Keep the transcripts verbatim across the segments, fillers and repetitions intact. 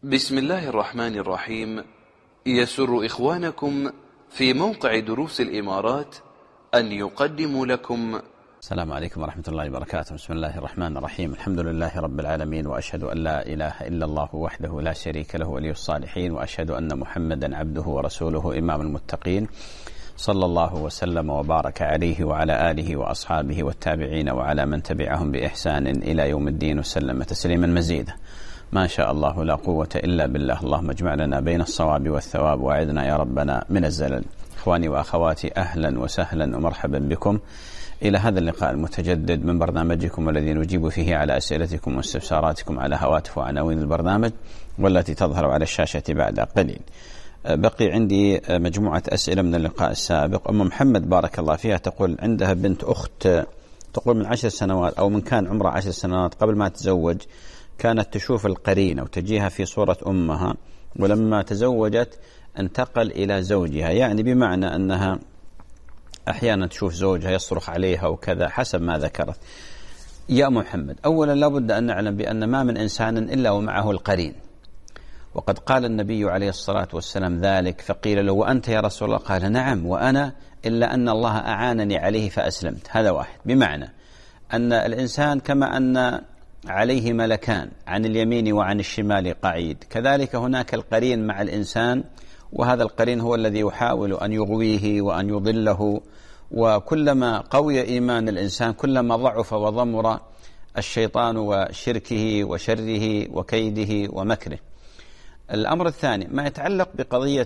بسم الله الرحمن الرحيم. يسر إخوانكم في موقع دروس الإمارات أن يقدموا لكم. السلام عليكم ورحمة الله وبركاته. بسم الله الرحمن الرحيم. الحمد لله رب العالمين، وأشهد أن لا إله إلا الله وحده لا شريك له ولي الصالحين، وأشهد أن محمدا عبده ورسوله إمام المتقين، صلى الله وسلم وبارك عليه وعلى آله وأصحابه والتابعين وعلى من تبعهم بإحسان إلى يوم الدين، وسلم تسليما مزيدا. ما شاء الله لا قوة إلا بالله. اللهم اجمع لنا بين الصواب والثواب، وأعذنا يا ربنا من الزلل. إخواني وأخواتي، أهلا وسهلا ومرحبا بكم إلى هذا اللقاء المتجدد من برنامجكم الذي نجيب فيه على أسئلتكم واستفساراتكم على هواتف وعناوين البرنامج، والتي تظهر على الشاشة بعد قليل. بقي عندي مجموعة أسئلة من اللقاء السابق. أم محمد بارك الله فيها تقول عندها بنت أخت، تقول من عشر سنوات أو من كان عمرها عشر سنوات قبل ما تتزوج كانت تشوف القرين أو تجيها في صورة أمها، ولما تزوجت انتقل إلى زوجها، يعني بمعنى أنها أحيانا تشوف زوجها يصرخ عليها وكذا حسب ما ذكرت. يا محمد، أولا لابد أن نعلم بأن ما من إنسان إلا ومعه القرين، وقد قال النبي عليه الصلاة والسلام ذلك، فقيل له وأنت يا رسول الله؟ قال نعم وأنا، إلا أن الله أعانني عليه فأسلمت. هذا واحد، بمعنى أن الإنسان كما أن عليه ملكان عن اليمين وعن الشمال قعيد، كذلك هناك القرين مع الإنسان، وهذا القرين هو الذي يحاول أن يغويه وأن يضله، وكلما قوي إيمان الإنسان كلما ضعف وضمر الشيطان وشركه وشره وكيده ومكره. الأمر الثاني ما يتعلق بقضية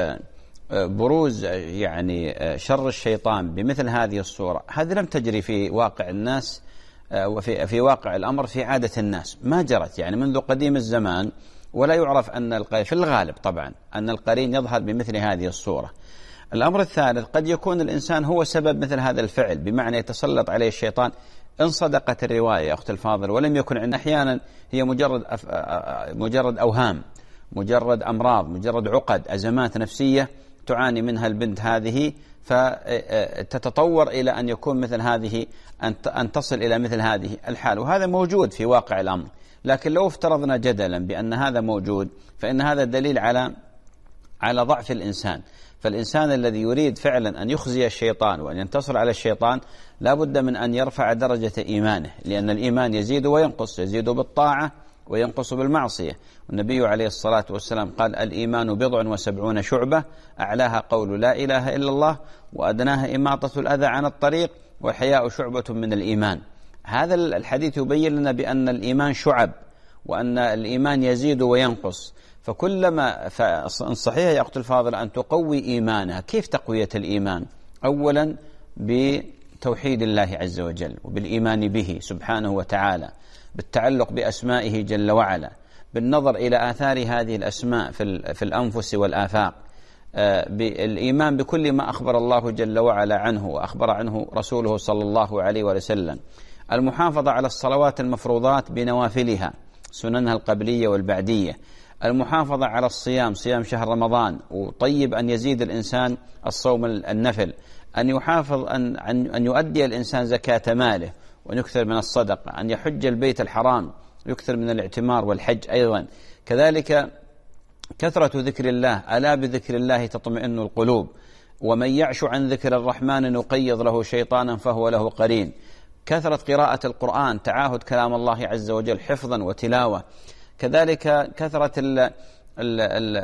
بروز يعني شر الشيطان بمثل هذه الصورة، هذه لم تجري في واقع الناس وفي في واقع الأمر في عادة الناس، ما جرت يعني منذ قديم الزمان، ولا يعرف أن القرين في الغالب طبعا أن القرين يظهر بمثل هذه الصورة. الأمر الثالث قد يكون الإنسان هو سبب مثل هذا الفعل، بمعنى يتسلط عليه الشيطان إن صدقت الرواية يا أخت الفاضل، ولم يكن عندنا أحيانا هي مجرد أف... مجرد أوهام، مجرد أمراض، مجرد عقد، أزمات نفسية تعاني منها البنت هذه، فتتطور إلى أن يكون مثل هذه، أن تصل إلى مثل هذه الحال، وهذا موجود في واقع الأمر. لكن لو افترضنا جدلا بأن هذا موجود، فإن هذا دليل على على ضعف الإنسان. فالإنسان الذي يريد فعلا أن يخزي الشيطان وأن ينتصر على الشيطان لا بد من أن يرفع درجة إيمانه، لأن الإيمان يزيد وينقص، يزيد بالطاعة وينقص بالمعصية. والنبي عليه الصلاة والسلام قال الإيمان بضع وسبعون شعبة، أعلاها قول لا إله إلا الله، وأدناها إماطة الأذى عن الطريق، والحياء شعبة من الإيمان. هذا الحديث يبين لنا بأن الإيمان شعب، وأن الإيمان يزيد وينقص. فكلما صحيح يا أخت الفاضل أن تقوي إيمانها. كيف تقوية الإيمان؟ أولا بتوحيد الله عز وجل وبالإيمان به سبحانه وتعالى، بالتعلق بأسمائه جل وعلا، بالنظر إلى آثار هذه الأسماء في الأنفس والآفاق، بالإيمان بكل ما أخبر الله جل وعلا عنه وأخبر عنه رسوله صلى الله عليه وسلم، المحافظة على الصلوات المفروضات بنوافلها سننها القبلية والبعدية، المحافظة على الصيام، صيام شهر رمضان، وطيب أن يزيد الإنسان الصوم النفل، أن يحافظ أن, أن يؤدي الإنسان زكاة ماله وأن يكثر من الصدقة، أن يحج البيت الحرام يكثر من الاعتمار والحج أيضا، كذلك كثرة ذكر الله، ألا بذكر الله تطمئن القلوب، ومن يعش عن ذكر الرحمن نقيض له شيطانا فهو له قرين، كثرة قراءة القرآن، تعاهد كلام الله عز وجل حفظا وتلاوة، كذلك كثرة ال ال ال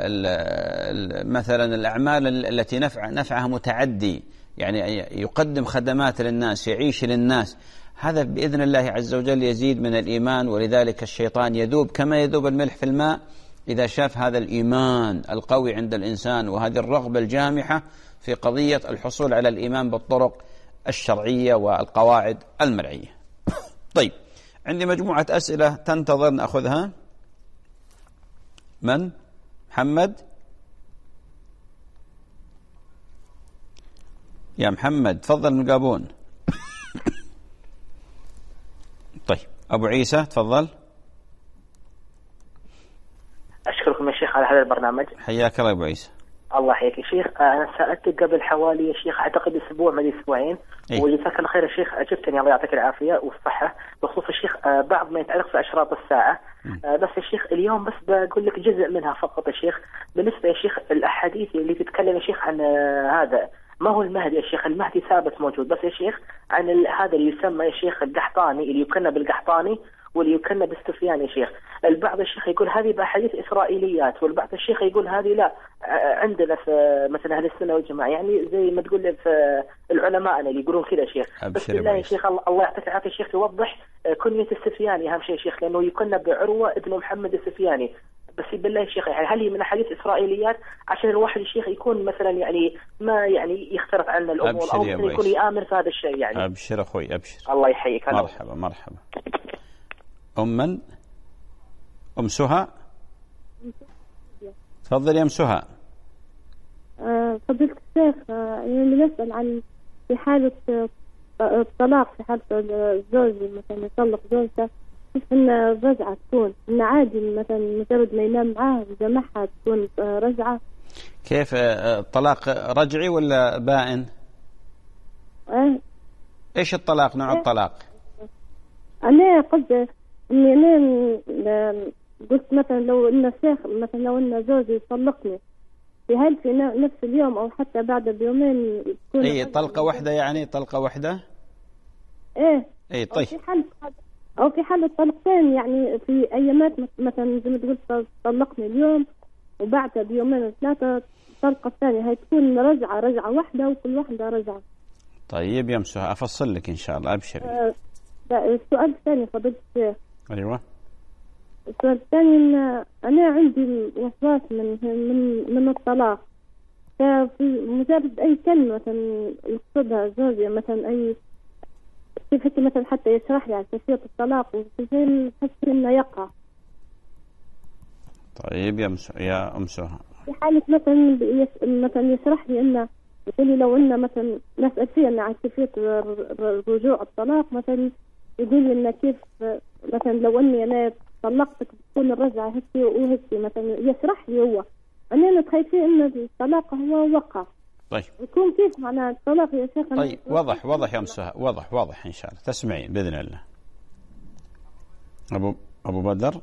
ال مثلا الأعمال التي نفع نفعها متعدي، يعني يقدم خدمات للناس، يعيش للناس، هذا بإذن الله عز وجل يزيد من الإيمان. ولذلك الشيطان يذوب كما يذوب الملح في الماء إذا شاف هذا الإيمان القوي عند الإنسان، وهذه الرغبة الجامحة في قضية الحصول على الإيمان بالطرق الشرعية والقواعد المرعية. طيب، عندي مجموعة أسئلة تنتظر نأخذها. من؟ محمد؟ يا محمد تفضل من قابون. طيب، أبو عيسى تفضل. أشكركم يا شيخ على هذا البرنامج. حياك الله يا أبو عيسى. الله يحييك يا شيخ. أنا سألتك قبل حوالي يا شيخ أعتقد أسبوع ما أسبوعين، إيه؟ وجزاك الله خير يا شيخ، أجبتني الله يعطيك العافية والصحة بخصوص يا شيخ بعض ما يتعلق في أشراط الساعة. بس يا شيخ اليوم بس بقول لك جزء منها فقط يا شيخ. بالنسبة يا شيخ الأحاديث اللي تتكلم يا شيخ عن هذا ما هو المهدي يا شيخ، المهدي ثابت موجود، بس يا شيخ عن هذا اللي يسمى يا شيخ القحطاني، اللي يكنى بالقحطاني واللي يكنى بالسفيان يا شيخ. البعض الشيخ يقول هذه بأحاديث إسرائيليات، والبعض الشيخ يقول هذه لا عندنا في مثلا أهل السنة والجماعة، يعني زي ما تقول في العلماء اللي يقولون كذا شيخ. بس بالله يا شيخ الله يعطيك العافية يا شيخ توضح كنية السفياني أهم شيء يا شيخ، لأنه يكنى بعروة ابن محمد السفياني. بس بالله يا شيخ يعني هل هي من أحاديث إسرائيليات عشان الواحد الشيخ يكون مثلا يعني ما يعني يختلف عنا الأمور أو يكون يآمن في هذا الشيء يعني. أبشر أخوي أبشر. الله يحييك. مرحبا مرحبا. أم من؟ أم سهى. تفضل يا أم سهى. فضيلة الشيخ يعني نسأل عن في حالة الطلاق، في حالة الزوج مثلا يطلق زوجته كيف إن الرجعة تكون؟ إن عادي مثلا مجرد ما ينام معاه وجمعها تكون رجعة؟ كيف الطلاق رجعي ولا بائن؟ أه؟ إيش الطلاق؟ نوع الطلاق؟ أنا قصدي إني أنا قلت مثلا لو إن الشيخ مثلا لو إن زوجي يطلقني في هل في نفس اليوم أو حتى بعد بيومين تكون إيه طلقة واحدة يعني طلقة واحدة؟ إيه إيه طيب. أو في حال أو في حال الطلقتين يعني في أيامات مثلا زي ما تقول طلقني اليوم وبعدها بيومين وثلاثة طلقة الثانية، هي تكون رجعة رجعة واحدة وكل واحدة رجعة. طيب يا مسوها أفصل لك إن شاء الله أبشري. آه السؤال الثاني فضيلة الشيخ. أيوة. السؤال الثاني إن أنا عندي وسواس من من من الطلاق، ففي مجرد أي كلمة مثلا يقصدها زوجي مثلا أي كيف حتى مثلا حتى يشرح لي عن كيفية الطلاق وكيف نحس إنه يقع. طيب يا مسو يا أم سهى. في حالة مثلا يس... مثلا يشرح لي إنه يقول لي لو إنه مثلا نسأل فيه إنه عن كيفية رجوع الطلاق مثلا يقول لي إنه كيف مثلا لو إني أنا طلقتك بتكون الرجعة هيك وهيك مثلا يشرح لي هو. أنا نتخيل إن الطلاق هو وقع. طيب. يكون كيف معناه الطلاق يا شيخ؟ طيب واضح واضح يا أم سهى واضح واضح إن شاء الله تسمعين بإذن الله. أبو أبو بدر.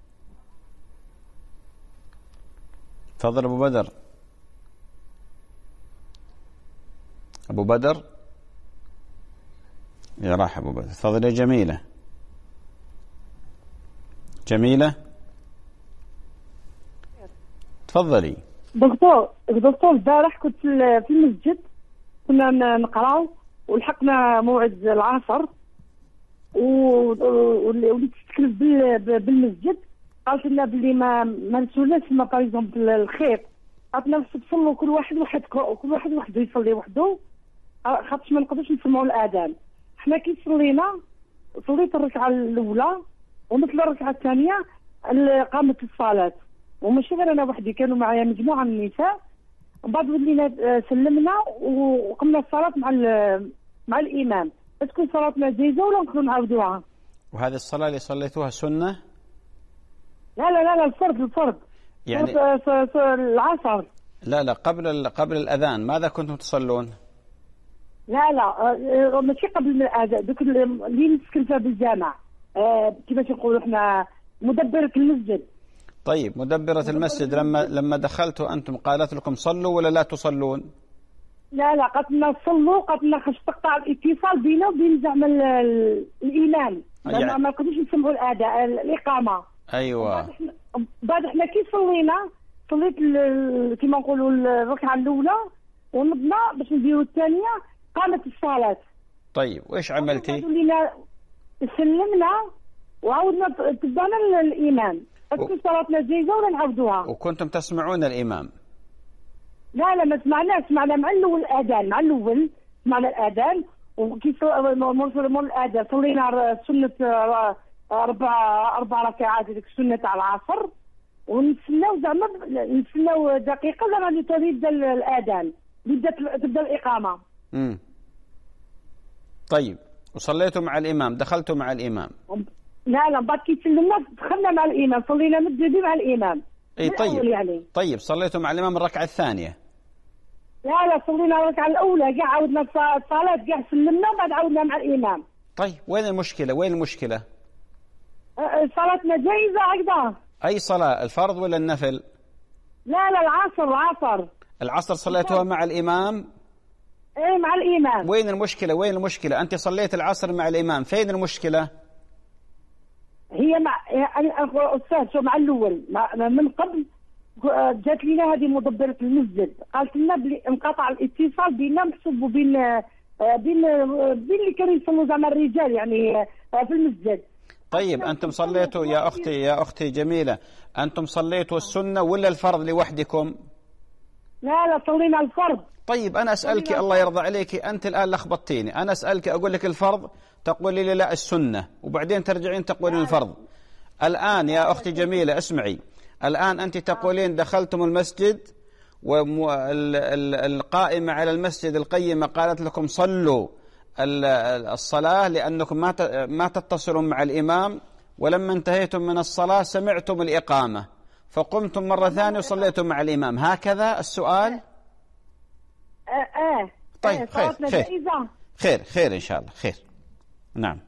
تفضل أبو بدر. أبو بدر يا راح أبو بدر. تفضل يا جميلة. جميلة تفضلي. دكتور دكتور البارح كنت في المسجد كنا نقراو ولحقنا موعد العصر وليت تتكلم بالمسجد قالت لنا بلي ما ما نسولناش ما باغ الخير، قالت لنا تصلوا كل واحد واحد كل واحد وحده يصلي وحده خاطش ما نقدرش نسمعوا الاذان. حنا كي صلينا صليت الركعه الاولى ومثل الركعه الثانيه قامت الصلاه وماشي غير انا وحدي كانوا معايا مجموعه من النساء. بعد ولينا سلمنا وقمنا الصلاه مع مع الامام. تكون صلاتنا جيزه ولا نقدروا نعاودوها؟ وهذه الصلاه اللي صليتوها سنه؟ لا لا لا لا الفرض الفرض يعني فرض العصر. لا لا قبل قبل الاذان ماذا كنتم تصلون؟ لا لا ماشي قبل الاذان، دوك اللي نسكن فيها بالجامع آه كيفاش نقولوا احنا مدبره المسجد. طيب مدبرة المسجد لما لما دخلتوا أنتم قالت لكم صلوا ولا لا تصلون؟ لا لا قالت لنا صلوا، قالت لنا خاص تقطع الاتصال بيننا وبين زعما الإمام يعني ما نقدروش نسمعوا الأداء الإقامة. أيوة. بعد احنا كي صلينا صليت كيما نقولوا الركعة الأولى ونضنا باش نديروا الثانية قامت الصلاة. طيب وإيش عملتي؟ سلمنا وعاودنا تبعنا الإمام. تكون صلاتنا جيزة ولا نعبدوها؟ وكنتم تسمعون الإمام؟ لا لا ما سمعناش، سمعنا مع الأول الأذان مع الأول سمعنا الأذان وكي مر الأذان صلينا سنة أربع أربع ركعات ديك السنة تاع العصر ونستناو زعما نستناو دقيقة زعما تبدا الأذان بدات تبدا الإقامة. امم طيب وصليتوا مع الإمام دخلتوا مع الإمام؟ لا لا بعد كي سلمنا دخلنا مع الإمام صلينا مدربين مع الإمام. اي طيب يعني. طيب صليتوا مع الإمام الركعة الثانية؟ لا لا صلينا الركعة الأولى كاع عاودنا الصلاة كاع سلمنا وبعد عاودنا مع الإمام. طيب وين المشكلة؟ وين المشكلة؟ صلاتنا جائزة هكذا. أي صلاة، الفرض ولا النفل؟ لا لا العصر العصر. العصر صليتها مع الإمام؟ إيه مع الإمام. وين المشكلة؟ وين المشكلة؟ أنت صليت العصر مع الإمام، فين المشكلة؟ هي مع أستاذ شو مع الأول من قبل جات لنا هذه مدبرة المسجد قالت لنا بلي انقطع الاتصال بيننا محسوب وبين بين بين اللي كانوا يصلوا زعما الرجال يعني في المسجد. طيب أنتم صليتوا يا أختي يا أختي جميلة، أنتم صليتوا السنة ولا الفرض لوحدكم؟ لا لا صلينا الفرض. طيب أنا أسألك الله يرضى عليك، أنت الآن لخبطتيني، أنا أسألك أقول لك الفرض تقولي لي لا السنة، وبعدين ترجعين تقولين الفرض. الآن يا أختي جميلة اسمعي، الآن أنت تقولين دخلتم المسجد والقائمة على المسجد القيمة قالت لكم صلوا الصلاة لأنكم ما ما تتصلون مع الإمام، ولما انتهيتم من الصلاة سمعتم الإقامة فقمتم مرة ثانية وصليتم مع الإمام، هكذا السؤال؟ آه آه طيب خير خير خير خير إن شاء الله خير. نعم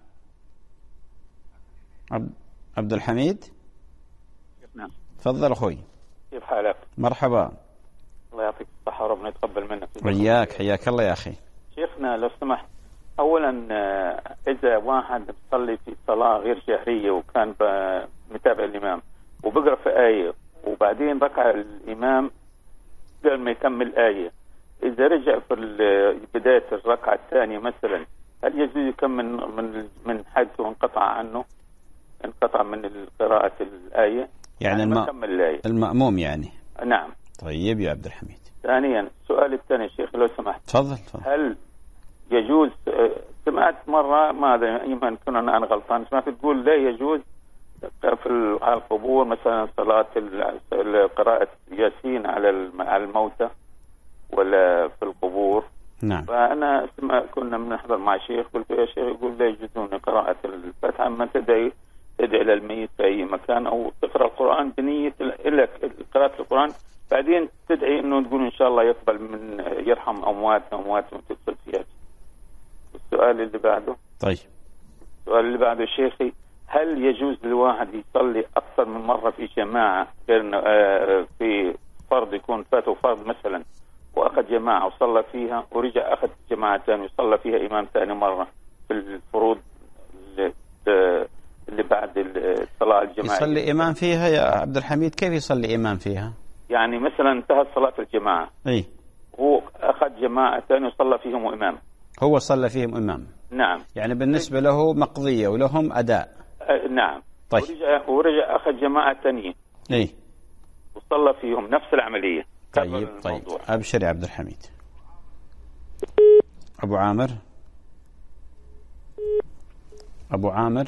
عبد الحميد. نعم تفضل أخوي. كيف حالك؟ مرحبا. الله يعطيك الصحة وربنا يتقبل منك. وياك حياك الله يا أخي. شيخنا لو سمحت، أولا إذا واحد بيصلي في صلاة غير شهرية وكان متابع الإمام وبقرأ في آية وبعدين ركع الإمام قبل ما يكمل آية، إذا رجع في بداية الركعة الثانية مثلا هل يجوز يكمل من من حيث انقطع عنه انقطع من قراءة الآية؟ يعني, يعني الم... الآية. المأموم يعني. نعم. طيب يا عبد الحميد. ثانيا السؤال الثاني شيخ لو سمحت. تفضل تفضل. هل يجوز، سمعت مرة ما أدري يمكن كنا أنا غلطان، سمعت تقول لا يجوز في القبور مثلا صلاة قراءة ياسين على الموتى ولا في القبور. نعم. فأنا كنا بنحضر مع شيخ قلت يا شيخ يقول لا يجوزون قراءة الفاتحة ما تدعي تدعي إلى الميت في أي مكان أو تقرأ القرآن بنية إلى قراءة القرآن بعدين تدعي إنه تقول إن شاء الله يقبل من يرحم أمواتنا وأمواتنا وتدخل فيها. السؤال اللي بعده. طيب. السؤال اللي بعده شيخي، هل يجوز للواحد يصلي أكثر من مرة في جماعة غير في فرض يكون فاته فرض مثلا وأخذ جماعة وصلى فيها ورجع أخذ جماعة ثانية وصلى فيها إمام ثاني مرة في الفروض اللي بعد الصلاة الجماعية؟ يصلي إمام فيها يا عبد الحميد؟ كيف يصلي إمام فيها؟ يعني مثلا انتهت صلاة الجماعة اي هو أخذ جماعة ثانية وصلى فيهم إمام. هو صلى فيهم إمام. نعم. يعني بالنسبة له مقضية ولهم أداء. أه نعم. طيب. ورجع, ورجع أخذ جماعة ثانية. اي وصلى فيهم نفس العملية. طيب طيب أبشر يا عبد الحميد. أبو عامر. أبو عامر.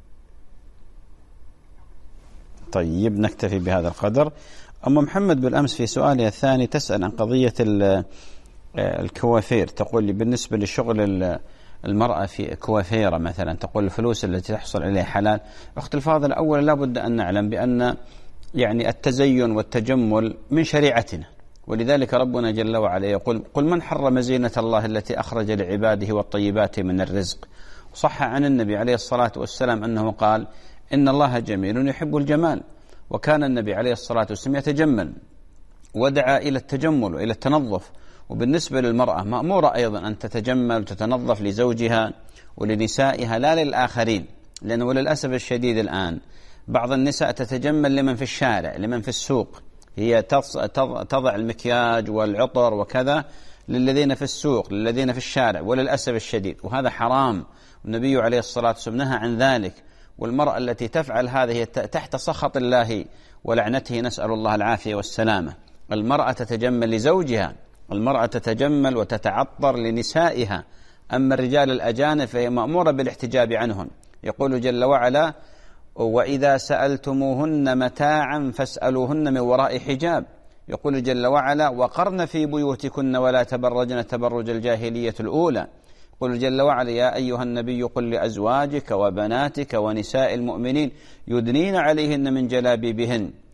طيب نكتفي بهذا القدر. أم محمد بالأمس في سؤالي الثاني تسأل عن قضية الكوافير، تقول لي بالنسبة لشغل المرأة في كوافيرة مثلا، تقول الفلوس التي تحصل عليها حلال. أخت الفاضل، أولا لابد أن نعلم بأن يعني التزين والتجمل من شريعتنا، ولذلك ربنا جل وعلا يقول قل من حرم زينة الله التي أخرج لعباده والطيبات من الرزق. صح عن النبي عليه الصلاة والسلام أنه قال إن الله جميل يحب الجمال، وكان النبي عليه الصلاة والسلام يتجمل ودعا إلى التجمل وإلى التنظف. وبالنسبة للمرأة مأمورة أيضا أن تتجمل وتتنظف لزوجها ولنسائها لا للآخرين، لأنه وللأسف الشديد الآن بعض النساء تتجمل لمن في الشارع لمن في السوق، هي تضع المكياج والعطر وكذا للذين في السوق للذين في الشارع، وللأسف الشديد وهذا حرام. النبي عليه الصلاة والسلام نهى عن ذلك، والمرأة التي تفعل هذا هي تحت سخط الله ولعنته، نسأل الله العافية والسلامة. المرأة تتجمل لزوجها، المرأة تتجمل وتتعطر لنسائها، أما الرجال الأجانب فهي مأمورة بالاحتجاب عنهم. يقول جل وعلا وإذا سألتموهن متاعا فاسألوهن من وراء حجاب. يقول جل وعلا وقرن في بيوتكن ولا تبرجن تبرج الجاهلية الأولى. يقول جل وعلا يا أيها النبي قل لأزواجك وبناتك ونساء المؤمنين يدنين عليهن من جلابيبهن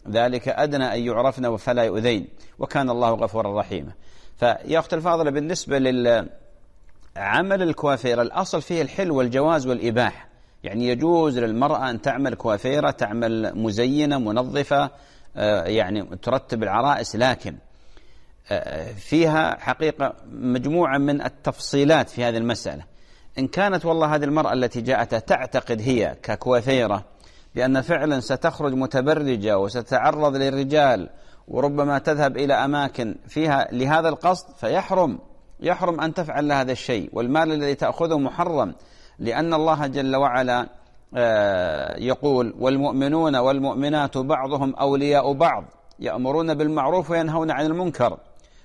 ذلك أدنى أن يعرفن فلا يؤذين وكان الله غفورا رحيما. فيا أخت الفاضلة، بالنسبة للعمل الكوافير الأصل فيه الحل والجواز والإباحة، يعني يجوز للمرأة أن تعمل كوافيرة، تعمل مزينة منظفة، يعني ترتب العرائس، لكن فيها حقيقة مجموعة من التفصيلات في هذه المسألة. إن كانت والله هذه المرأة التي جاءت تعتقد هي ككوافيرة بأن فعلا ستخرج متبرجة وستتعرض للرجال وربما تذهب إلى أماكن فيها لهذا القصد، فيحرم يحرم أن تفعل هذا الشيء، والمال الذي تأخذه محرم، لأن الله جل وعلا يقول: والمؤمنون والمؤمنات بعضهم أولياء بعض يأمرون بالمعروف وينهون عن المنكر.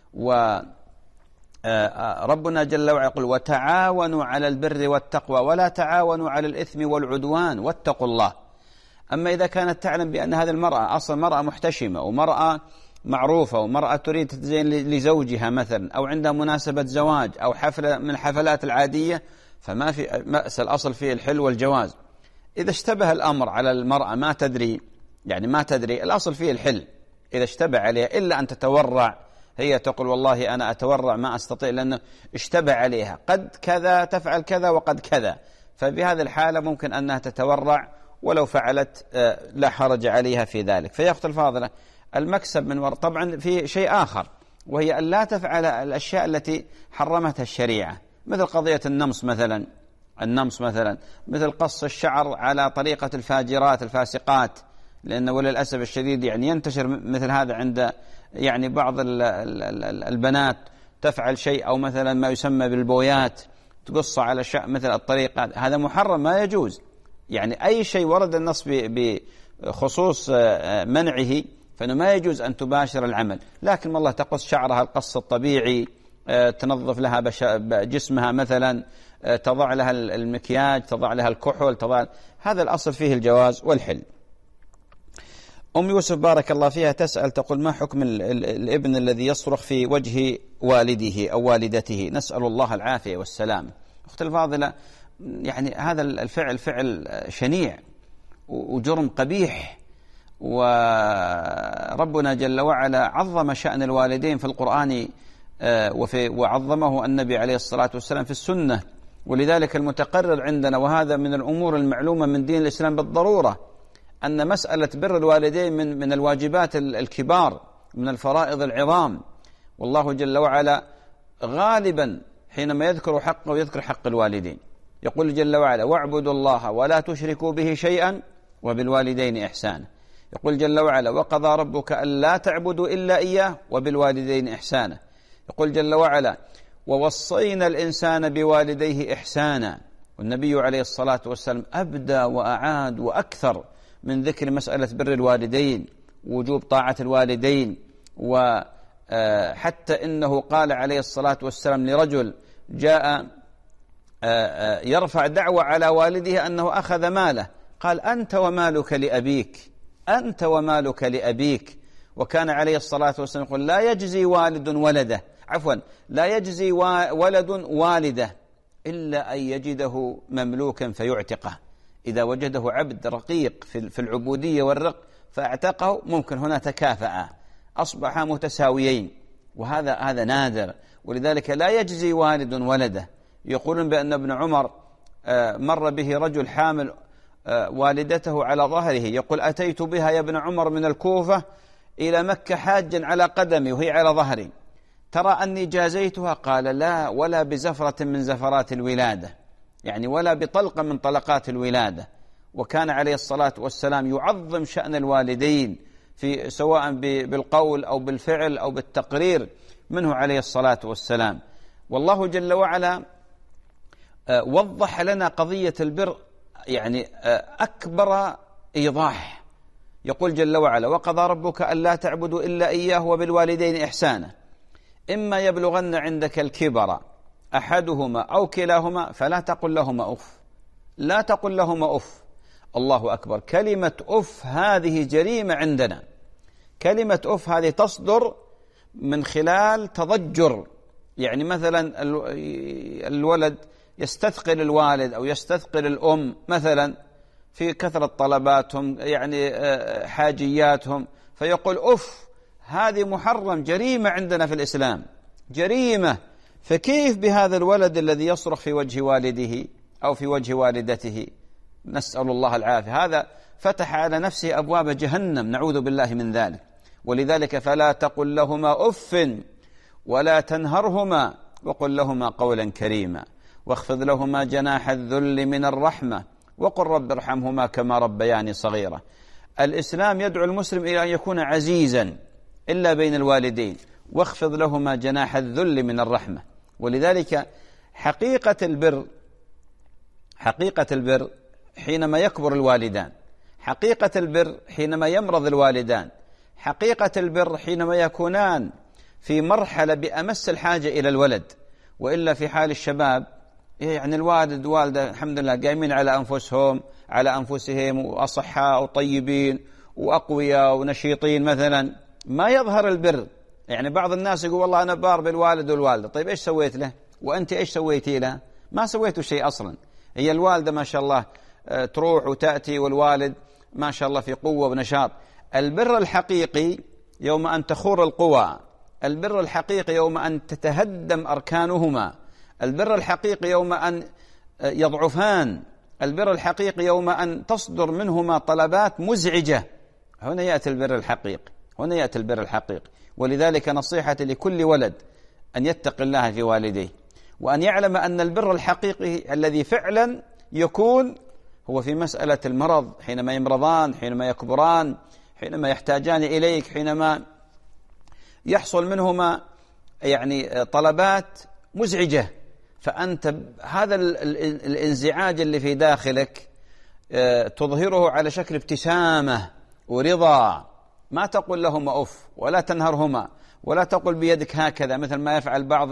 وربنا جل وعلا يقول: وتعاونوا على البر والتقوى ولا تعاونوا على الإثم والعدوان واتقوا الله. أما إذا كانت تعلم بأن هذه المرأة أصلا مرأة محتشمة ومرأة معروفة ومرأة تريد تزين لزوجها مثلا، أو عندها مناسبة زواج أو حفلة من الحفلات العادية، فما في مأس، الأصل فيه الحل والجواز. إذا اشتبه الأمر على المرأة ما تدري، يعني ما تدري، الأصل فيه الحل إذا اشتبه عليها، إلا أن تتورع، هي تقول: والله أنا أتورع ما أستطيع لأنه اشتبه عليها، قد كذا تفعل كذا وقد كذا، فبهذه الحالة ممكن أنها تتورع، ولو فعلت لا حرج عليها في ذلك. فيا أخت الفاضلة، المكسب من وراء طبعا في شيء آخر، وهي أن لا تفعل الأشياء التي حرمتها الشريعة، مثل قضية النمص مثلا النمص مثلا مثل قص الشعر على طريقة الفاجرات الفاسقات، لأنه وللأسف الشديد يعني ينتشر مثل هذا عند يعني بعض البنات، تفعل شيء أو مثلا ما يسمى بالبويات، تقص على شعر مثل الطريقة، هذا محرم ما يجوز. يعني أي شيء ورد النص بخصوص منعه فإنه ما يجوز أن تباشر العمل، لكن والله تقص شعرها القص الطبيعي، تنظف لها جسمها مثلا، تضع لها المكياج، تضع لها الكحول، تضع، هذا الأصل فيه الجواز والحل. أم يوسف بارك الله فيها تسأل تقول: ما حكم الابن الذي يصرخ في وجه والده أو والدته؟ نسأل الله العافية والسلام. أخت الفاضلة، يعني هذا الفعل فعل شنيع وجرم قبيح، وربنا جل وعلا عظم شأن الوالدين في القرآن، وفي وعظمه النبي عليه الصلاة والسلام في السنة، ولذلك المتقرر عندنا، وهذا من الأمور المعلومة من دين الإسلام بالضرورة، أن مسألة بر الوالدين من من الواجبات الكبار، من الفرائض العظام. والله جل وعلا غالبا حينما يذكر حقه ويذكر حق الوالدين يقول جل وعلا: واعبدوا الله ولا تشركوا به شيئا وبالوالدين إحسانا. يقول جل وعلا: وقضى ربك ألا تعبدوا إلا إياه وبالوالدين إحسانا. يقول جل وعلا: ووصينا الإنسان بوالديه إحسانا. والنبي عليه الصلاة والسلام أبدى وأعاد وأكثر من ذكر مسألة بر الوالدين، وجوب طاعة الوالدين، وحتى إنه قال عليه الصلاة والسلام لرجل جاء يرفع دعوة على والده أنه أخذ ماله، قال: أنت ومالك لأبيك، أنت ومالك لأبيك. وكان عليه الصلاة والسلام يقول: لا يجزي والد ولده، عفوا لا يجزي ولد والده إلا أن يجده مملوكا فيعتقه. إذا وجده عبد رقيق في العبودية والرق فاعتقه، ممكن هنا تكافأ، أصبحا متساويين، وهذا هذا نادر. ولذلك لا يجزي والد ولده. يقولون بأن ابن عمر مر به رجل حامل والدته على ظهره، يقول: أتيت بها يا ابن عمر من الكوفة إلى مكة حاجا على قدمي وهي على ظهري، ترى أني جازيتها؟ قال: لا، ولا بزفرة من زفرات الولادة، يعني ولا بطلقة من طلقات الولادة. وكان عليه الصلاة والسلام يعظم شأن الوالدين في سواء بالقول أو بالفعل أو بالتقرير منه عليه الصلاة والسلام. والله جل وعلا وضح لنا قضية البر يعني أكبر إيضاح. يقول جل وعلا: وقضى ربك ألا تعبدوا إلا إياه وبالوالدين إحسانا إما يبلغن عندك الكبر أحدهما أو كلاهما فلا تقل لهما أف، لا تقل لهما أف. الله أكبر، كلمة أف هذه جريمة عندنا. كلمة أف هذه تصدر من خلال تضجر، يعني مثلا الولد يستثقل الوالد أو يستثقل الأم مثلا في كثرة طلباتهم، يعني حاجياتهم، فيقول أف هذه محرم، جريمة عندنا في الإسلام، جريمة. فكيف بهذا الولد الذي يصرخ في وجه والده أو في وجه والدته؟ نسأل الله العافية. هذا فتح على نفسه أبواب جهنم، نعوذ بالله من ذلك. ولذلك فلا تقل لهما أف ولا تنهرهما وقل لهما قولا كريما واخفض لهما جناح الذل من الرحمة وقل رب ارحمهما كما ربياني صغيرة. الإسلام يدعو المسلم إلى أن يكون عزيزا إلا بين الوالدين، واخفض لهما جناح الذل من الرحمة. ولذلك حقيقة البر حقيقة البر حينما يكبر الوالدان، حقيقة البر حينما يمرض الوالدان، حقيقة البر حينما يكونان في مرحلة بأمس الحاجة إلى الولد. وإلا في حال الشباب يعني الوالد والده الحمد لله قايمين على أنفسهم على أنفسهم وأصحاء وطيبين وأقوياء ونشيطين مثلا، ما يظهر البر. يعني بعض الناس يقول والله أنا بار بالوالد والوالدة، طيب إيش سويت له؟ وأنت إيش سويتي له؟ ما سويتوا شيء أصلا. هي الوالدة ما شاء الله تروح وتأتي، والوالد ما شاء الله في قوة ونشاط. البر الحقيقي يوم أن تخور القوى، البر الحقيقي يوم أن تتهدم أركانهما، البر الحقيقي يوم أن يضعفان، البر الحقيقي يوم أن تصدر منهما طلبات مزعجة. هنا يأتي البر الحقيقي، هنا يأتي البر الحقيقي. ولذلك نصيحتي لكل ولد أن يتقي الله في والديه، وأن يعلم أن البر الحقيقي الذي فعلا يكون هو في مسألة المرض، حينما يمرضان، حينما يكبران، حينما يحتاجان إليك، حينما يحصل منهما يعني طلبات مزعجة. فأنت هذا الانزعاج اللي في داخلك تظهره على شكل ابتسامة ورضا. ما تقول لهما أف ولا تنهرهما ولا تقول بيدك هكذا مثل ما يفعل بعض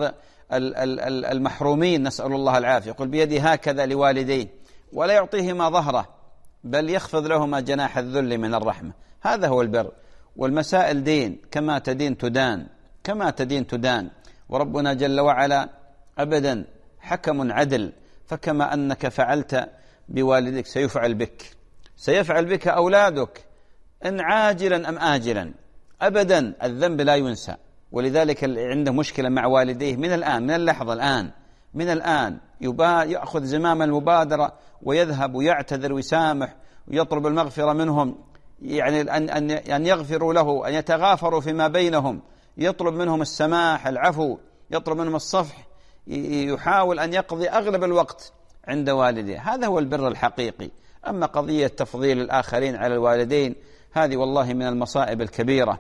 المحرومين، نسأل الله العافية، يقول بيدي هكذا لوالديه ولا يعطيهما ظهره، بل يخفض لهما جناح الذل من الرحمة. هذا هو البر. والمسائل دين، كما تدين تدان، كما تدين تدان. وربنا جل وعلا أبدا حكم عدل، فكما أنك فعلت بوالدك سيفعل بك، سيفعل بك أولادك إن عاجلا أم آجلا. أبدا الذنب لا ينسى. ولذلك اللي عنده مشكلة مع والديه من الآن، من اللحظة الآن، من الآن يبا يأخذ زمام المبادرة ويذهب ويعتذر ويسامح ويطلب المغفرة منهم، يعني أن أن أن يغفروا له، أن يتغافروا فيما بينهم، يطلب منهم السماح، العفو، يطلب منهم الصفح، يحاول أن يقضي أغلب الوقت عند والديه. هذا هو البر الحقيقي. أما قضية تفضيل الآخرين على الوالدين هذه والله من المصائب الكبيرة.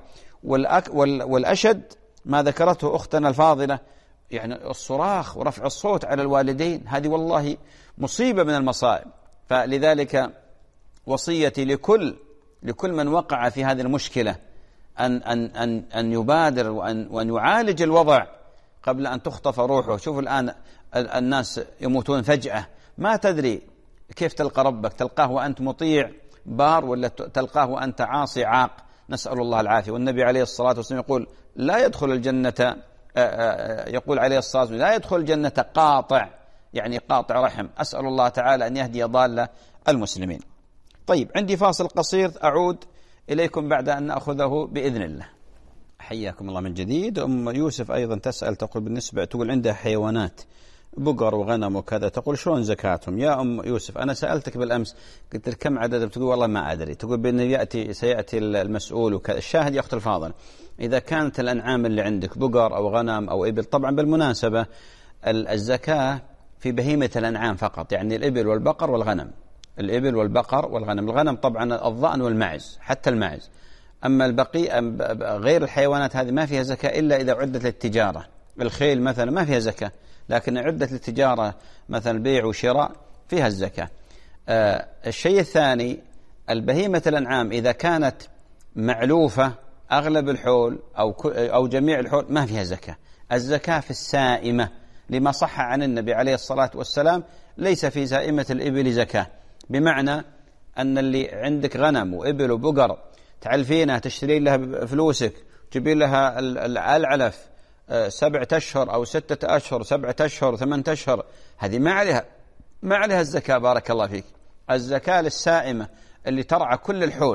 والأشد ما ذكرته أختنا الفاضلة، يعني الصراخ ورفع الصوت على الوالدين، هذه والله مصيبة من المصائب. فلذلك وصيتي لكل لكل من وقع في هذه المشكلة أن أن أن أن يبادر وأن وأن يعالج الوضع قبل أن تخطف روحه. شوف الآن الناس يموتون فجأة، ما تدري كيف تلقى ربك، تلقاه وأنت مطيع بار ولا تلقاه وأنت عاصي عاق، نسأل الله العافية. والنبي عليه الصلاة والسلام يقول لا يدخل الجنة، يقول عليه الصلاة والسلام لا يدخل الجنة قاطع، يعني قاطع رحم. أسأل الله تعالى أن يهدي ضال المسلمين. طيب عندي فاصل قصير، أعود إليكم بعد أن نأخذه بإذن الله. حياكم الله من جديد. أم يوسف أيضا تسأل، تقول بالنسبة تقول عندها حيوانات بقر وغنم وكذا، تقول شلون زكاتهم؟ يا أم يوسف أنا سألتك بالأمس قلت لك كم عدد، بتقول والله ما أدري. تقول بأنه يأتي سيأتي المسؤول وكذا. الشاهد يا أخت الفاضل، إذا كانت الأنعام اللي عندك بقر أو غنم أو إبل، طبعا بالمناسبة الزكاة في بهيمة الأنعام فقط، يعني الإبل والبقر والغنم، الإبل والبقر والغنم. الغنم طبعا الضأن والمعز، حتى المعز. أما البقية غير الحيوانات هذه ما فيها زكاة إلا إذا عدت للتجارة. الخيل مثلا ما فيها زكاة، لكن عدت للتجارة مثلا بيع وشراء فيها الزكاة. آه الشيء الثاني، البهيمة الأنعام إذا كانت معلوفة أغلب الحول أو أو جميع الحول ما فيها زكاة. الزكاة في السائمة، لما صح عن النبي عليه الصلاة والسلام ليس في سائمة الإبل زكاة. بمعنى أن اللي عندك غنم وإبل وبقر تعلفينها تشتري لها فلوسك، تجيبين لها العلف سبعة أشهر أو ستة أشهر، سبعة أشهر، ثمانية أشهر، هذه ما عليها ما عليها الزكاة. بارك الله فيك. الزكاة للسائمة اللي ترعى كل الحول،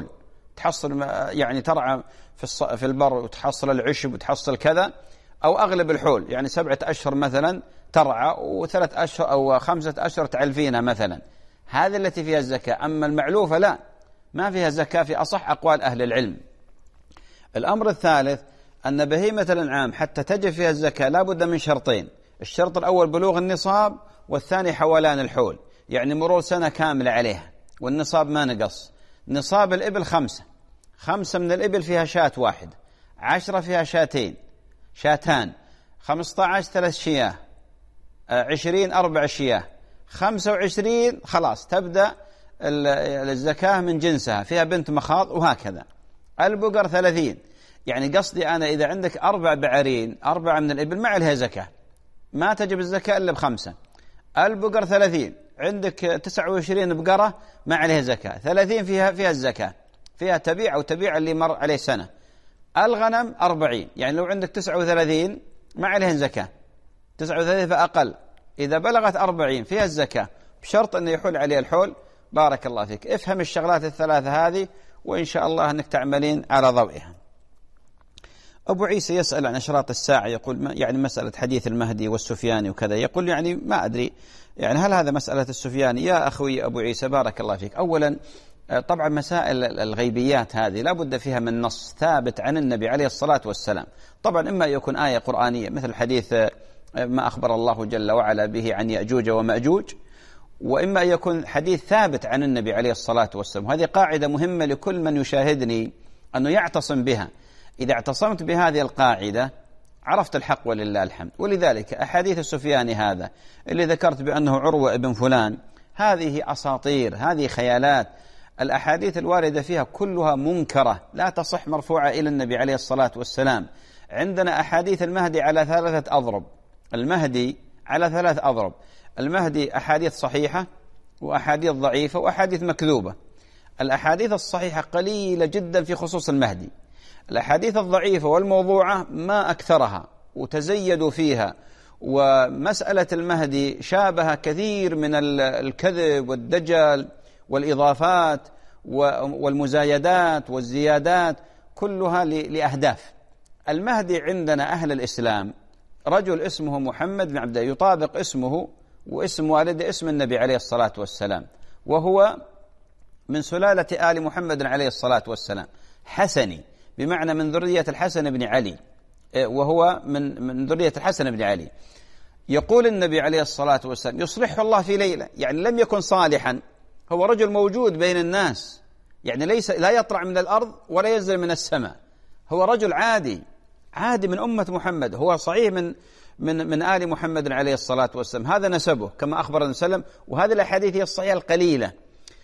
تحصل يعني ترعى في في البر وتحصل العشب وتحصل كذا، أو أغلب الحول يعني سبعة أشهر مثلا ترعى وثلاث أشهر أو خمسة أشهر تعلفينها مثلا، هذه التي فيها الزكاة. أما المعلوفة لا، ما فيها زكاة في أصح أقوال أهل العلم. الأمر الثالث أن بهيمة الأنعام حتى تجب فيها الزكاة لا بد من شرطين، الشرط الأول بلوغ النصاب، والثاني حولان الحول، يعني مرور سنة كاملة عليها والنصاب ما نقص. نصاب الإبل خمسة، خمسة من الإبل فيها شاة واحد، عشرة فيها شاتين شاتان، خمسة عشر ثلاث شياه، عشرين أربع شياه، خمسة وعشرين خلاص تبدأ الزكاة من جنسها، فيها بنت مخاض، وهكذا. البقر ثلاثين، يعني قصدي أنا إذا عندك أربع بعرين، أربعة من الإبل ما عليها زكاة، ما تجب الزكاة إلا بخمسة. البقر ثلاثين، عندك تسعة وعشرين بقرة ما عليها زكاة، ثلاثين فيها فيها الزكاة، فيها تبيع أو تبيع اللي مر عليه سنة. الغنم أربعين، يعني لو عندك تسعة وثلاثين ما عليها زكاة، تسعة وثلاثين فأقل، إذا بلغت أربعين فيها الزكاة بشرط أن يحول عليه الحول. بارك الله فيك. افهم الشغلات الثلاثة هذه وإن شاء الله أنك تعملين على ضوئها. أبو عيسى يسأل عن أشراط الساعة، يقول يعني مسألة حديث المهدي والسفياني وكذا، يقول يعني ما أدري يعني هل هذا مسألة السفياني؟ يا أخوي أبو عيسى بارك الله فيك، أولا طبعا مسائل الغيبيات هذه لا بد فيها من نص ثابت عن النبي عليه الصلاة والسلام. طبعا إما يكون آية قرآنية مثل حديث ما أخبر الله جل وعلا به عن يأجوج ومأجوج، وإما يكون حديث ثابت عن النبي عليه الصلاة والسلام. وهذه قاعدة مهمة لكل من يشاهدني أنه يعتصم بها. إذا اعتصمت بهذه القاعدة عرفت الحق ولله الحمد. ولذلك أحاديث السفياني هذا اللي ذكرت بأنه عروة ابن فلان، هذه أساطير، هذه خيالات. الأحاديث الواردة فيها كلها منكرة لا تصح مرفوعة إلى النبي عليه الصلاة والسلام. عندنا أحاديث المهدي على ثلاثة أضرب، المهدي على ثلاث أضرب، المهدي أحاديث صحيحة وأحاديث ضعيفة وأحاديث مكذوبة. الأحاديث الصحيحة قليلة جدا في خصوص المهدي، الأحاديث الضعيفة والموضوعة ما أكثرها وتزيدوا فيها. ومسألة المهدي شابه كثير من الكذب والدجل والإضافات والمزايدات والزيادات، كلها لأهداف. المهدي عندنا أهل الإسلام رجل اسمه محمد بن عبد الله، يطابق اسمه واسم والده اسم النبي عليه الصلاة والسلام، وهو من سلالة آل محمد عليه الصلاة والسلام، حسني بمعنى من ذرية الحسن بن علي، وهو من من ذرية الحسن بن علي. يقول النبي عليه الصلاة والسلام يصلحه الله في ليلة، يعني لم يكن صالحا، هو رجل موجود بين الناس، يعني ليس لا يطلع من الأرض ولا ينزل من السماء، هو رجل عادي عادي من أمة محمد، هو صحيح من من من آل محمد عليه الصلاة والسلام، هذا نسبه كما أخبر النبي صلى الله عليه وسلم. وهذه الأحاديث هي الصحيحة القليلة.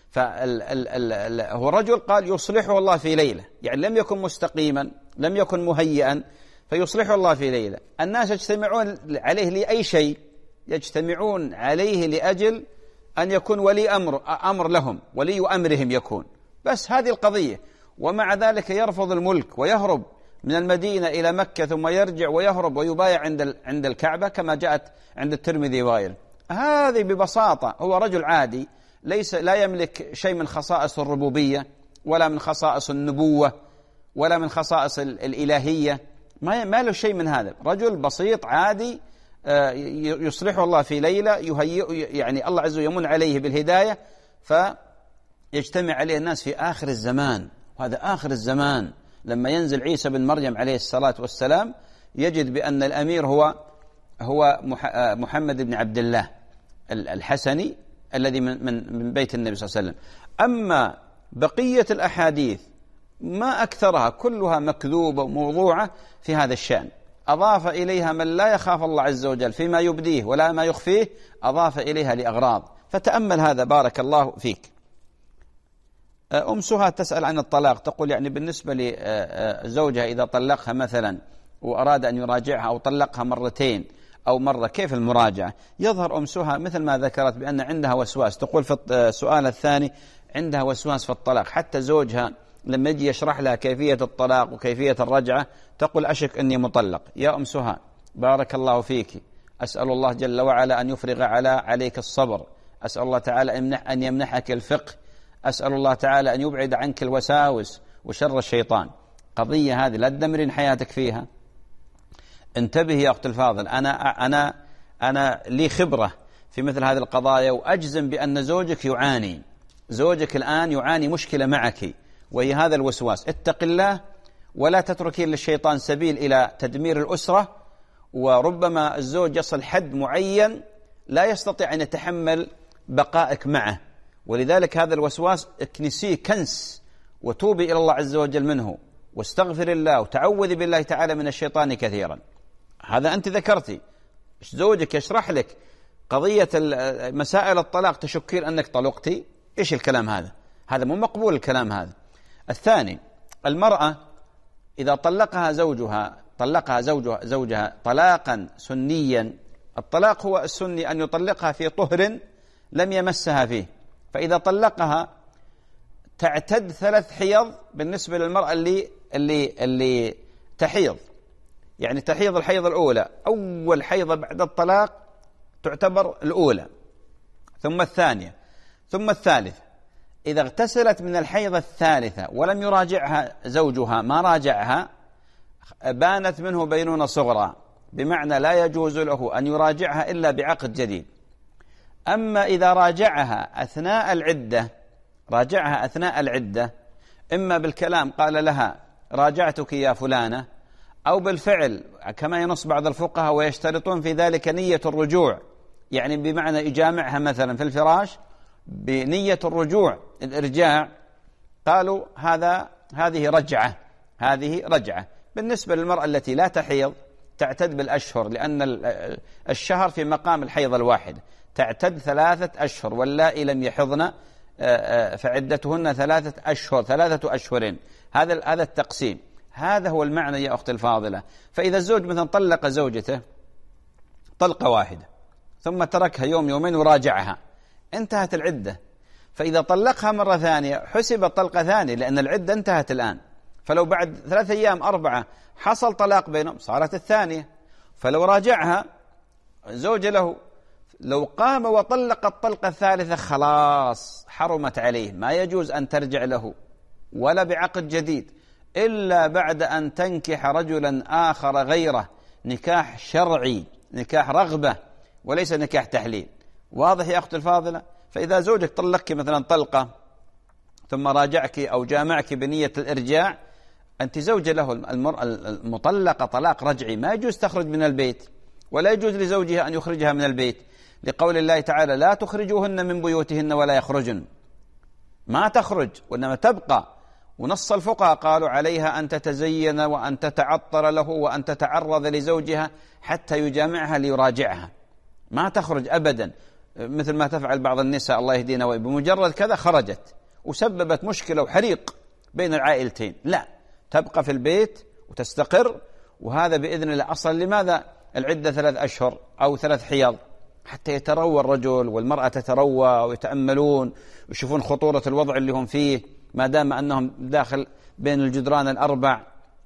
فهو رجل قال يصلحه الله في ليلة، يعني لم يكن مستقيما، لم يكن مهيئا، فيصلحه الله في ليلة. الناس يجتمعون عليه لأي شيء، يجتمعون عليه لأجل أن يكون ولي أمر أمر لهم، ولي أمرهم يكون، بس هذه القضية. ومع ذلك يرفض الملك ويهرب من المدينة إلى مكة، ثم يرجع ويهرب ويبايع عند عند الكعبة كما جاءت عند الترمذي وغيره. هذه ببساطة هو رجل عادي، ليس لا يملك شيء من خصائص الربوبية ولا من خصائص النبوة ولا من خصائص الإلهية، ما ما له شيء من هذا، رجل بسيط عادي يصلحه الله في ليلة، يهيئ يعني الله عز وجل يمن عليه بالهداية، فيجتمع عليه الناس في آخر الزمان. وهذا آخر الزمان لما ينزل عيسى بن مريم عليه الصلاة والسلام، يجد بأن الأمير هو هو محمد بن عبد الله الحسني الذي من من بيت النبي صلى الله عليه وسلم. أما بقية الأحاديث ما أكثرها كلها مكذوبة وموضوعة في هذا الشأن، أضاف إليها من لا يخاف الله عز وجل فيما يبديه ولا ما يخفيه، أضاف إليها لأغراض. فتأمل هذا بارك الله فيك. أم سهى تسأل عن الطلاق، تقول يعني بالنسبة لزوجها إذا طلقها مثلا وأراد أن يراجعها أو طلقها مرتين أو مرة، كيف المراجعة؟ يظهر أم سهى مثل ما ذكرت بأن عندها وسواس، تقول في السؤال الثاني عندها وسواس في الطلاق، حتى زوجها لما يجي يشرح لها كيفية الطلاق وكيفية الرجعة تقول أشك أني مطلق. يا أم سهى بارك الله فيك، أسأل الله جل وعلا أن يفرغ على عليك الصبر، أسأل الله تعالى أن يمنحك الفقه، أسأل الله تعالى أن يبعد عنك الوساوس وشر الشيطان. قضية هذه لا تدمرين حياتك فيها. انتبه يا أخت الفاضل، أنا أنا أنا لي خبرة في مثل هذه القضايا، وأجزم بأن زوجك يعاني، زوجك الآن يعاني مشكلة معك، وهي هذا الوسواس. اتق الله ولا تتركين للشيطان سبيل إلى تدمير الأسرة، وربما الزوج يصل حد معين لا يستطيع أن يتحمل بقائك معه، ولذلك هذا الوسواس اكنسيه كنس، وتوبي إلى الله عز وجل منه، واستغفر الله وتعوذي بالله تعالى من الشيطان كثيرا. هذا أنت ذكرتي، زوجك يشرح لك قضية مسائل الطلاق، تشكين أنك طلقتي. إيش الكلام هذا؟ هذا مو مقبول الكلام هذا. الثاني، المرأة إذا طلقها زوجها طلقها زوجها, زوجها طلاقا سنيا، الطلاق هو السني أن يطلقها في طهر لم يمسها فيه، فإذا طلقها تعتد ثلاث حيض بالنسبة للمرأة اللي اللي اللي تحيض، يعني تحيض الحيض الأولى، أول حيضة بعد الطلاق تعتبر الأولى، ثم الثانية، ثم الثالثة. إذا اغتسلت من الحيضة الثالثة ولم يراجعها زوجها، ما راجعها، بانت منه بينونة صغرى، بمعنى لا يجوز له أن يراجعها إلا بعقد جديد. أما إذا راجعها أثناء العدة راجعها أثناء العدة إما بالكلام قال لها راجعتك يا فلانة، أو بالفعل كما ينص بعض الفقهاء ويشترطون في ذلك نية الرجوع، يعني بمعنى يجامعها مثلا في الفراش بنية الرجوع الإرجاع، قالوا هذا هذه رجعة هذه رجعة. بالنسبة للمرأة التي لا تحيض تعتد بالأشهر، لأن الشهر في مقام الحيض الواحد، تعتد ثلاثة أشهر، واللائي لم يحضن فعدتهن ثلاثة أشهر ثلاثة أشهر. هذا هذا التقسيم، هذا هو المعنى يا أختي الفاضلة. فإذا الزوج مثلا طلق زوجته طلقة واحدة ثم تركها يوم يومين وراجعها، انتهت العدة. فإذا طلقها مرة ثانية حسب طلقة ثانية، لأن العدة انتهت الآن. فلو بعد ثلاثة أيام أربعة حصل طلاق بينهم صارت الثانية. فلو راجعها زوج له، لو قام وطلق الطلقة الثالثة خلاص حرمت عليه، ما يجوز أن ترجع له ولا بعقد جديد إلا بعد أن تنكح رجلا آخر غيره، نكاح شرعي، نكاح رغبة وليس نكاح تحليل. واضح يا أخت الفاضلة؟ فإذا زوجك طلقك مثلا طلقة ثم راجعك أو جامعك بنية الإرجاع، أنت زوجة له. المرأة المطلقة طلاق رجعي ما يجوز تخرج من البيت، ولا يجوز لزوجها أن يخرجها من البيت، لقول الله تعالى لا تخرجوهن من بيوتهن ولا يخرجن، ما تخرج وإنما تبقى. ونص الفقهاء قالوا عليها أن تتزين وأن تتعطر له وأن تتعرض لزوجها حتى يجامعها ليراجعها، ما تخرج أبدا مثل ما تفعل بعض النساء الله يهدينا، وبمجرد كذا خرجت وسببت مشكلة وحريق بين العائلتين. لا، تبقى في البيت وتستقر. وهذا بإذن الله أصلا. لماذا العدة ثلاث أشهر أو ثلاث حيض؟ حتى يتروى الرجل والمرأة تتروى ويتأملون ويشوفون خطورة الوضع اللي هم فيه، ما دام أنهم داخل بين الجدران الأربع،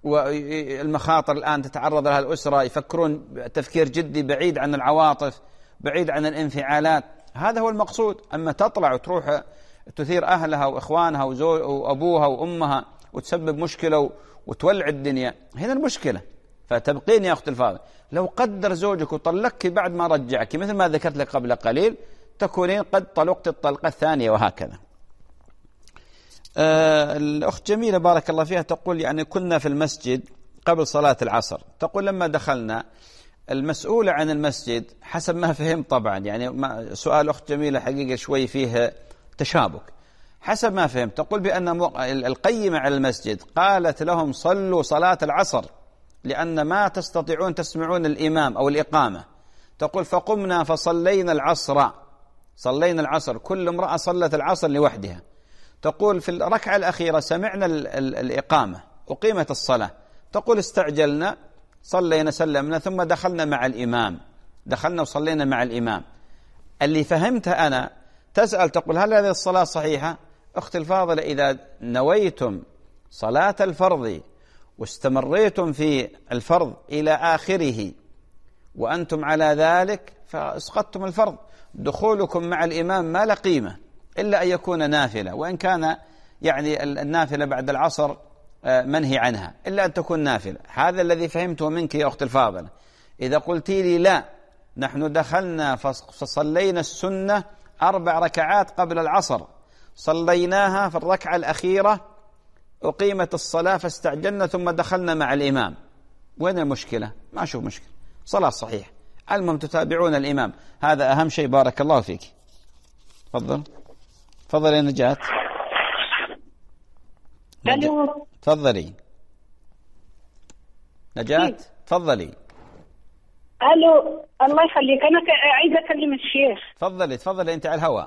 والمخاطر الآن تتعرض لها الأسرة، يفكرون تفكير جدي بعيد عن العواطف، بعيد عن الانفعالات. هذا هو المقصود. أما تطلع وتروح تثير أهلها وإخوانها وأبوها وأمها وتسبب مشكلة وتولع الدنيا، هنا المشكلة. فتبقين يا أخت الفاضل، لو قدر زوجك وطلقك بعد ما رجعك مثل ما ذكرت لك قبل قليل، تكونين قد طلقت الطلقة الثانية وهكذا. آه الأخت جميلة بارك الله فيها تقول يعني كنا في المسجد قبل صلاة العصر، تقول لما دخلنا المسؤولة عن المسجد حسب ما فهم طبعا، يعني سؤال أخت جميلة حقيقة شوي فيه تشابك، حسب ما فهم تقول بأن القيمة على المسجد قالت لهم صلوا صلاة العصر لأن ما تستطيعون تسمعون الإمام أو الإقامة. تقول فقمنا فصلينا العصر، صلينا العصر، كل امرأة صلت العصر لوحدها. تقول في الركعة الأخيرة سمعنا الإقامة أقيمت الصلاة، تقول استعجلنا صلينا سلمنا ثم دخلنا مع الإمام، دخلنا وصلينا مع الإمام. اللي فهمتها أنا تسأل تقول هل هذه الصلاة صحيحة؟ أختي الفاضلة، إذا نويتم صلاة الفرض واستمريتم في الفرض إلى آخره وأنتم على ذلك فاسقطتم الفرض. دخولكم مع الإمام ما له قيمة إلا أن يكون نافلة، وإن كان يعني النافلة بعد العصر منهي عنها إلا أن تكون نافلة. هذا الذي فهمته منك يا أخت الفاضلة. إذا قلت لي لا، نحن دخلنا فصلينا السنة أربع ركعات قبل العصر، صليناها في الركعة الأخيرة، أقيمت الصلاة فاستعجلنا ثم دخلنا مع الإمام، وين المشكلة؟ ما أشوف مشكلة، صلاة صحيح، المهم تتابعون الإمام، هذا أهم شيء. بارك الله فيك. تفضل تفضل يا نجاة. الو تفضلي نجاة، تفضلي. الو الله يخليك، انا عايزه اكلم الشيخ. تفضلي تفضلي، انت على الهواء.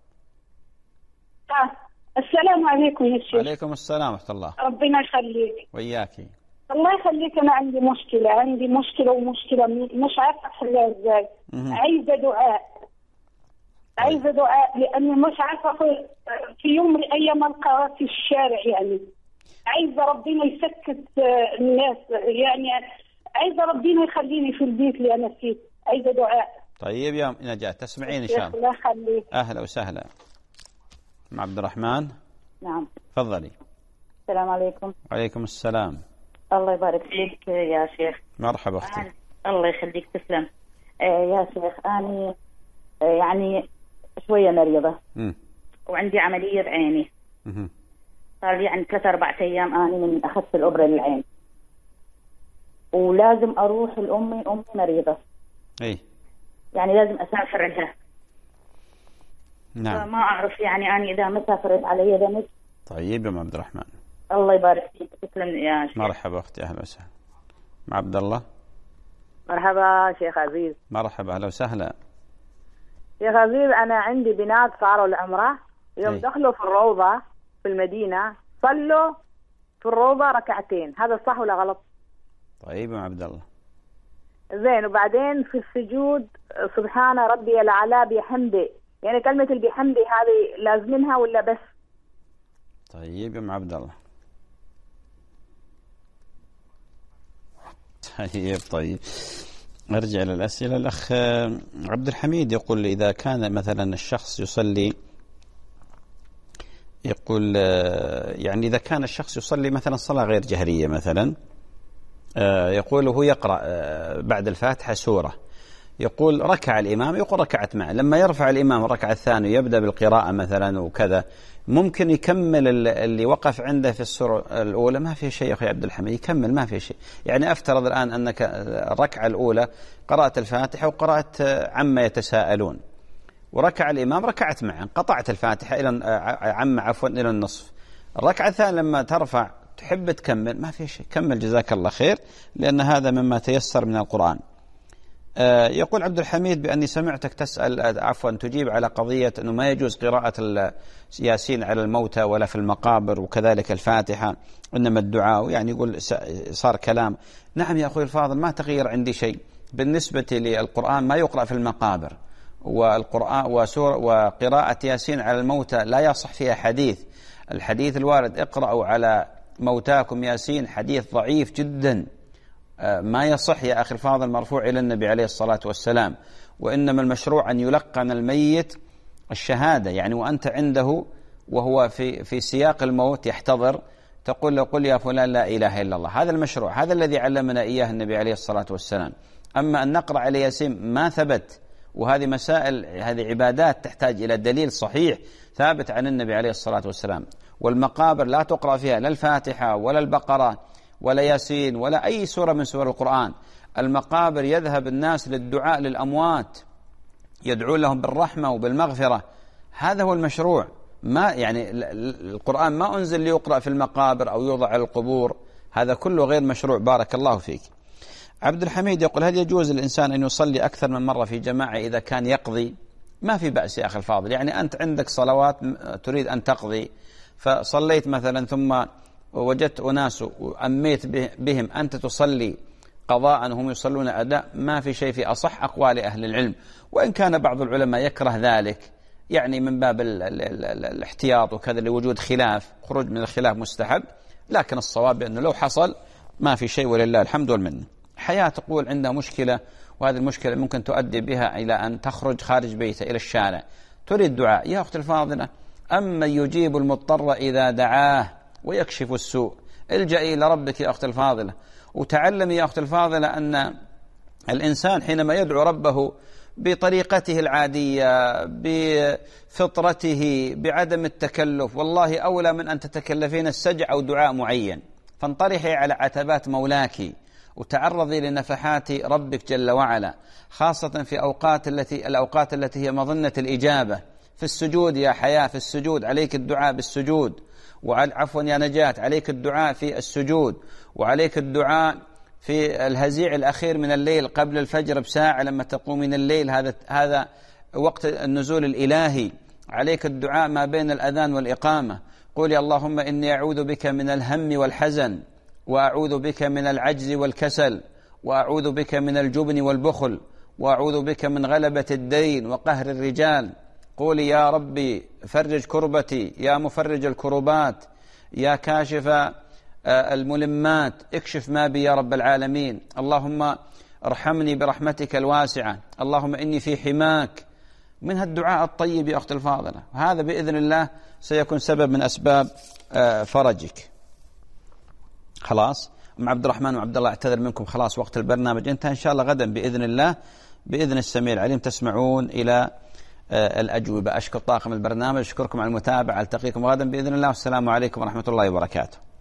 آه. السلام عليكم يا شيخ. عليكم السلام ورحمة الله. ربنا يخليك. وإياكي. الله يخليك، انا عندي مشكله عندي مشكله ومشكله مش عارفه احلها ازاي. عايزه دعاء عايزه دعاء لاني مش عارفه في, في يوم من الايام القاها في الشارع، يعني عايزه ربنا يسكت الناس، يعني عايزه ربنا يخليني في البيت اللي انا فيه، عايزه دعاء. طيب يا نجاة تسمعين ان شاء الله. الله يخليك. اهلا وسهلا. مع عبد الرحمن. نعم تفضلي. السلام عليكم. وعليكم السلام. الله يبارك فيك يا شيخ. مرحبا اختي. آه. الله يخليك، تسلم. آه يا شيخ أنا آه يعني شوية مريضة م. وعندي عملية بعيني. م. صار لي يعني ثلاثة أربعة أيام أنا من أخذت الإبرة للعين، ولازم أروح لأمي، أمي مريضة. إيه. يعني لازم أسافر لها. نعم. فما أعرف يعني أنا إذا ما سافرت علي دمج. طيب يا عبد الرحمن. الله يبارك فيك، تسلم يا شيخ. مرحبا أختي، أهلا وسهلا. مع عبد الله. مرحبا شيخ عزيز. مرحبا، أهلا وسهلا. شيخ عزيز، أنا عندي بنات صاروا العمرة، يوم أي. دخلوا في الروضة في المدينة صلوا في الروضة ركعتين، هذا صح ولا غلط؟ طيب يا عبد الله. زين، وبعدين في السجود سبحان ربي الأعلى بحمده، يعني كلمة اللي بحمده هذه لازمينها ولا بس؟ طيب يا عبد الله. طيب طيب أرجع للأسئلة. الأخ عبد الحميد يقول إذا كان مثلا الشخص يصلي، يقول يعني إذا كان الشخص يصلي مثلا صلاة غير جهرية مثلا، يقول هو يقرأ بعد الفاتحة سورة، يقول ركع الإمام، يقول ركعت معه، لما يرفع الإمام الركعة الثانية يبدأ بالقراءة مثلا وكذا، ممكن يكمل اللي وقف عنده في السورة الأولى، ما في شيء يا أخي عبد الحميد، يكمل ما في شيء. يعني أفترض الآن أنك الركعة الأولى قرأت الفاتحة وقرأت عما يتساءلون، وركع الإمام ركعت معه، قطعت الفاتحة إلى عما عفوا إلى النصف، الركعة الثانية لما ترفع تحب تكمل، ما في شيء، كمل جزاك الله خير، لأن هذا مما تيسر من القرآن. يقول عبد الحميد بأني سمعتك تسأل عفوا تجيب على قضية أنه ما يجوز قراءة ياسين على الموتى ولا في المقابر، وكذلك الفاتحة، إنما الدعاء، يعني يقول صار كلام. نعم يا أخوي الفاضل، ما تغير عندي شيء بالنسبة للقرآن، ما يقرأ في المقابر، والقرآن وسورة وقراءة ياسين على الموتى لا يصح فيها حديث. الحديث الوارد اقرأوا على موتاكم ياسين حديث ضعيف جدا، ما يصح يا أخي الفاضل، مرفوع إلى النبي عليه الصلاة والسلام. وإنما المشروع أن يلقن الميت الشهادة، يعني وأنت عنده وهو في في سياق الموت يحتضر، تقول له قل يا فلان لا إله إلا الله، هذا المشروع، هذا الذي علمنا إياه النبي عليه الصلاة والسلام. أما أن نقرأ على ياسين ما ثبت، وهذه مسائل، هذه عبادات تحتاج إلى دليل صحيح ثابت عن النبي عليه الصلاة والسلام. والمقابر لا تقرأ فيها لا الفاتحة ولا البقرة ولا ياسين ولا أي سورة من سور القرآن. المقابر يذهب الناس للدعاء للأموات، يدعون لهم بالرحمة وبالمغفرة، هذا هو المشروع. ما يعني القرآن ما أنزل ليقرأ في المقابر أو يوضع على القبور، هذا كله غير مشروع. بارك الله فيك. عبد الحميد يقول هل يجوز الإنسان أن يصلي أكثر من مرة في جماعة إذا كان يقضي؟ ما في بأس يا أخي الفاضل، يعني أنت عندك صلوات تريد أن تقضي، فصليت مثلا ثم وجدت أناس وأميت بهم، أنت تصلي قضاء وهم يصلون أداء، ما في شيء، في أصح أقوال أهل العلم. وإن كان بعض العلماء يكره ذلك، يعني من باب ال ال ال ال الاحتياط وكذا لوجود خلاف، خروج من الخلاف مستحب، لكن الصواب أنه لو حصل ما في شيء ولله الحمد والمنة. حياة تقول عندها مشكلة، وهذه المشكلة ممكن تؤدي بها إلى أن تخرج خارج بيته إلى الشارع، تريد دعاء. يا أخت الفاضلة، أما يجيب المضطر إذا دعاه ويكشف السوء، الجئي إلى ربك يا أختي الفاضلة، وتعلمي يا أختي الفاضلة أن الإنسان حينما يدعو ربه بطريقته العادية بفطرته بعدم التكلف، والله أولى من أن تتكلفين السجع أو دعاء معين. فانطرحي على عتبات مولاك وتعرضي لنفحات ربك جل وعلا، خاصة في أوقات التي الأوقات التي هي مظنة الإجابة. في السجود يا حياة، في السجود عليك الدعاء بالسجود، وعفوا يا نجاة عليك الدعاء في السجود، وعليك الدعاء في الهزيع الأخير من الليل قبل الفجر بساعة لما تقوم من الليل، هذا هذا وقت النزول الإلهي. عليك الدعاء ما بين الأذان والإقامة، قولي اللهم إني أعوذ بك من الهم والحزن، وأعوذ بك من العجز والكسل، وأعوذ بك من الجبن والبخل، وأعوذ بك من غلبة الدين وقهر الرجال. قولي يا ربي فرج كربتي، يا مفرج الكربات، يا كاشف الملمات، اكشف ما بي يا رب العالمين. اللهم ارحمني برحمتك الواسعة، اللهم إني في حماك. من هالدعاء الطيب يا أختي الفاضلة، وهذا بإذن الله سيكون سبب من أسباب فرجك. خلاص أم عبد الرحمن وعبد الله، اعتذر منكم، خلاص وقت البرنامج انتهى. إن شاء الله غدا بإذن الله بإذن السميع العليم تسمعون إلى الأجوبة. أشكر طاقم البرنامج، أشكركم على المتابعة، ألتقيكم غدا بإذن الله، والسلام عليكم ورحمة الله وبركاته.